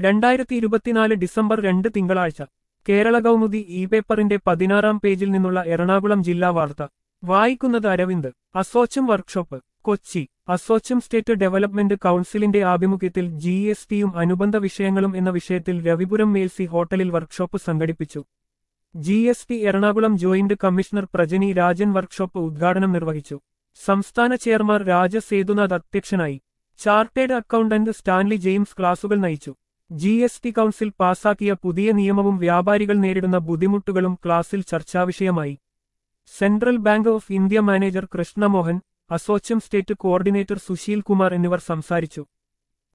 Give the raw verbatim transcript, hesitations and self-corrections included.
രണ്ടായിരത്തി ഇരുപത്തിനാല് ഡിസംബർ രണ്ട് തിങ്കളാഴ്ച കേരള കൗമുദി ഇ പേപ്പറിന്റെ പതിനാറാം പേജിൽ നിന്നുള്ള എറണാകുളം ജില്ലാ വാർത്ത വായിക്കുന്നത് Aravind. Assocham workshop Kochi. Assocham state development കൗൺസിലിന്റെ ആഭിമുഖ്യത്തിൽ ജി എസ് ടിയും അനുബന്ധ വിഷയങ്ങളും എന്ന വിഷയത്തിൽ രവിപുരം മേൽസി ഹോട്ടലിൽ വർക്ക്ഷോപ്പ് സംഘടിപ്പിച്ചു. G S T Ernakulam joint commissioner Prajani Rajan workshop ഉദ്ഘാടനം നിർവഹിച്ചു. സംസ്ഥാന ചെയർമാൻ രാജ സേതുനാഥ് അധ്യക്ഷനായി. ചാർട്ടേഡ് അക്കൗണ്ടന്റ് സ്റ്റാൻലി ജെയിംസ് ക്ലാസുകൾ നയിച്ചു. ജി എസ് ടി കൗൺസിൽ പാസാക്കിയ പുതിയ നിയമവും വ്യാപാരികൾ നേരിടുന്ന ബുദ്ധിമുട്ടുകളും ക്ലാസിൽ ചർച്ചാവിഷയമായി. Central bank of India manager Krishnamohan, Assocham state coordinator Susheel Kumar എന്നിവർ സംസാരിച്ചു.